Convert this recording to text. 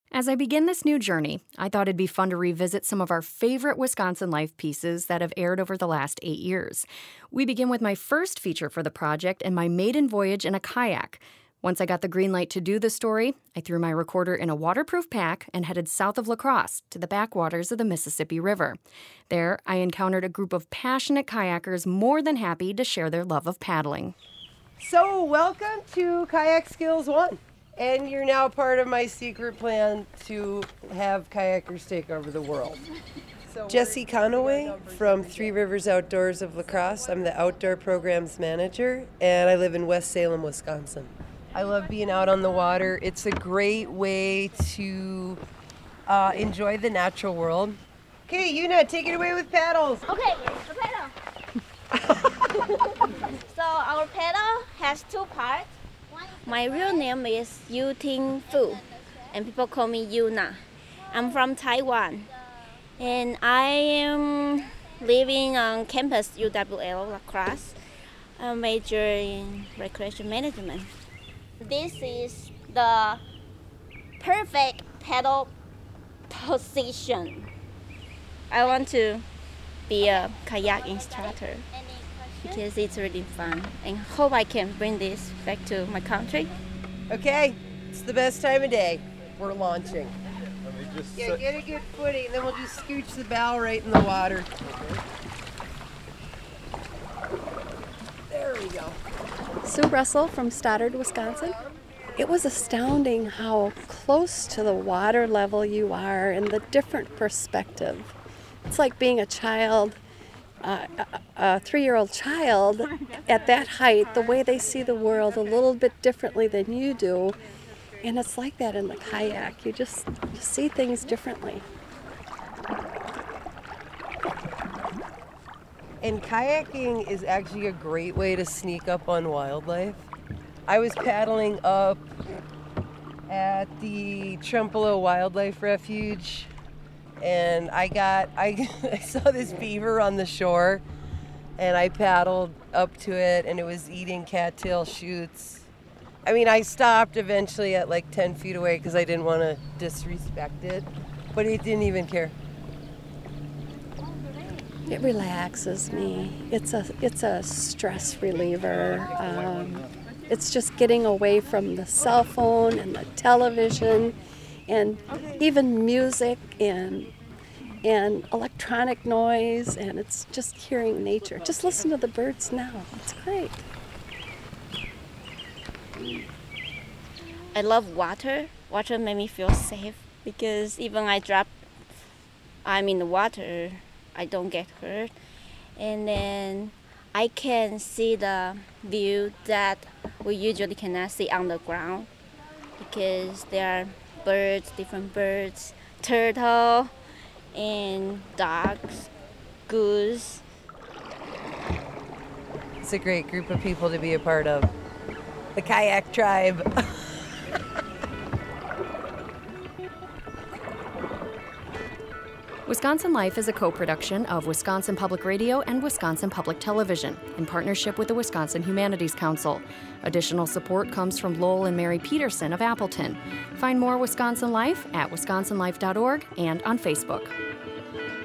As I begin this new journey, I thought it'd be fun to revisit some of our favorite Wisconsin Life pieces that have aired over the last 8 years. We begin with my first feature for the project and my maiden voyage in a kayak. Once I got the green light to do the story, I threw my recorder in a waterproof pack and headed south of La Crosse to the backwaters of the Mississippi River. There, I encountered a group of passionate kayakers more than happy to share their love of paddling. So, welcome to Kayak Skills 1. And you're now part of my secret plan to have kayakers take over the world. Jessie Conaway from Three Rivers Outdoors of La Crosse. I'm the outdoor programs manager, and I live in West Salem, Wisconsin. I love being out on the water. It's a great way to enjoy the natural world. Okay, Yuna, take it away with paddles. Okay, the paddle. So our paddle has two parts. My real name is Yu Ting Fu, and people call me Yuna. I'm from Taiwan, and I am living on campus UWL La Crosse. I major in recreation management. This is the perfect paddle position. I want to be a kayak instructor because it's really fun, and hope I can bring this back to my country. Okay, it's the best time of day. We're launching. Yeah, get a good footing, and then we'll just scooch the bow right in the water. There we go. Sue Russell from Stoddard, Wisconsin. It was astounding how close to the water level you are and the different perspective. It's like being a child, a 3-year-old child at that height, the way they see the world a little bit differently than you do. And it's like that in the kayak. You see things differently. And kayaking is actually a great way to sneak up on wildlife. I was paddling up at the Trempealeau Wildlife Refuge, and I saw this beaver on the shore, and I paddled up to it, and it was eating cattail shoots. I mean, I stopped eventually at like 10 feet away because I didn't want to disrespect it, but it didn't even care. It relaxes me. It's a stress reliever. It's just getting away from the cell phone and the television and even music and electronic noise, and it's just hearing nature. Just listen to the birds now. It's great. I love water. Water made me feel safe because even I'm in the water, I don't get hurt. And then I can see the view that we usually cannot see on the ground because there are birds, different birds, turtle, and dogs, goose. It's a great group of people to be a part of. The kayak tribe. Wisconsin Life is a co-production of Wisconsin Public Radio and Wisconsin Public Television in partnership with the Wisconsin Humanities Council. Additional support comes from Lowell and Mary Peterson of Appleton. Find more Wisconsin Life at wisconsinlife.org and on Facebook.